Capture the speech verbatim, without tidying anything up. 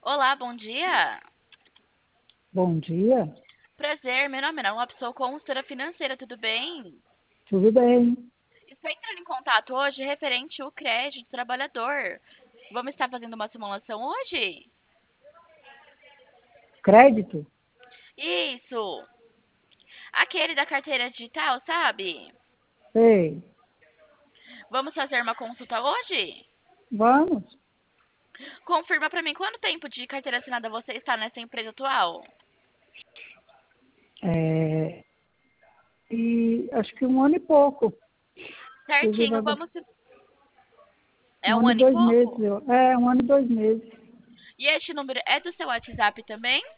Olá, bom dia. Bom dia, Prazer, meu nome é Ana, uma pessoa consultora financeira, tudo bem? tudo bem? Estou entrando em contato hoje referente ao crédito do trabalhador. Vamos estar fazendo uma simulação hoje? Crédito? Isso. Aquele da carteira digital, sabe? Sei. Vamos fazer uma consulta hoje? Vamos? Confirma para mim quanto tempo de carteira assinada você está nessa empresa atual? É, e acho que um ano e pouco. Inclusive, Certinho, agora- vamos. É um um ano e ano e dois meses. pouco? eu- É, um ano e dois meses. E este número é do seu WhatsApp também?